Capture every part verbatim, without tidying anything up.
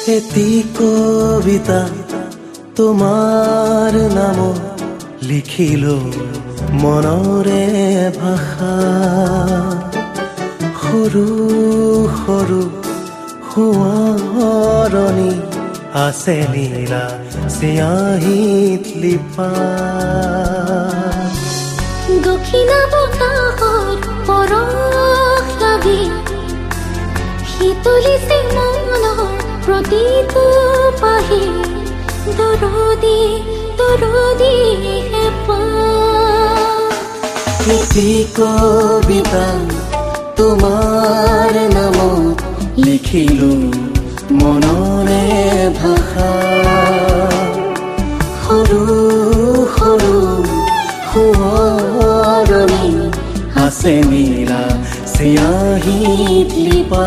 এটি কবিতা তোমাৰ নামত লিখিলো মনৰে ভাষা সৰু সৰু সোঁৱৰণি আছে নীলা চিয়াহীত লিপা দক্ষিণা বতাহৰ পৰশ লাগি শীতলিছে মনৰ প্ৰতিটো পাহি দৰদি দৰদি হেঁপা এটি কবিতা তোমাৰ নামত লিখিলো মনৰে ভাষা সৰু সৰু সোঁৱৰণি আছে নীলা চিয়াহীত লিপা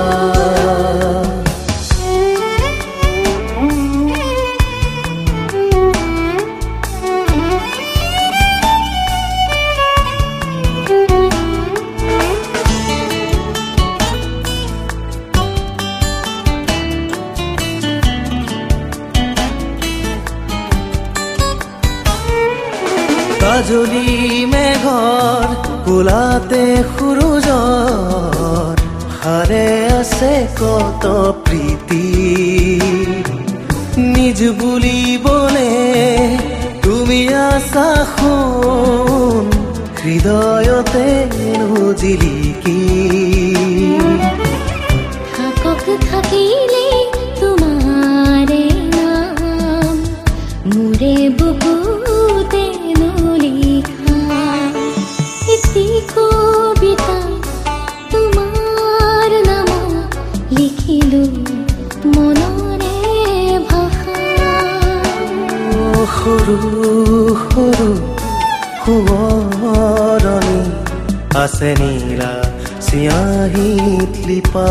কাজলি মেঘৰ কোলাতে সূৰুজৰ হাৰে আছে কত প্ৰীতি নিজ বুলিবলে তুমি আছা সোণ হৃদয়তে নজিলিকি থাকক থাকিলে তোমাৰে নাম মোৰে বুকুতে কবিতা তোমাৰ নামত লিখিলো মনৰে ভাষা সৰু সৰু সোঁৱৰণি আছে নীলা চিয়াহীত লিপা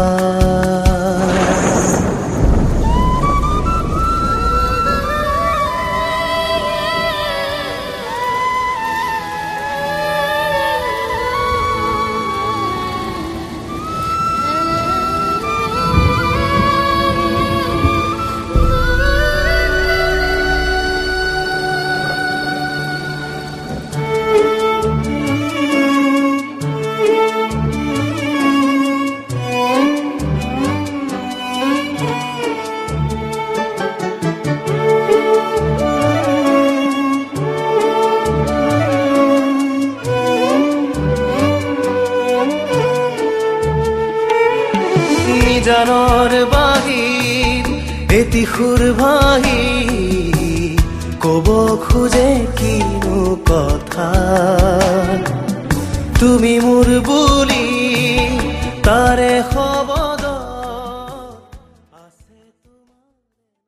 জানৰ বাহিৰ এটি সুৰ ভাহি কব খোজে কিনো কথা তুমি মোৰ বুলি তাৰে খবৰ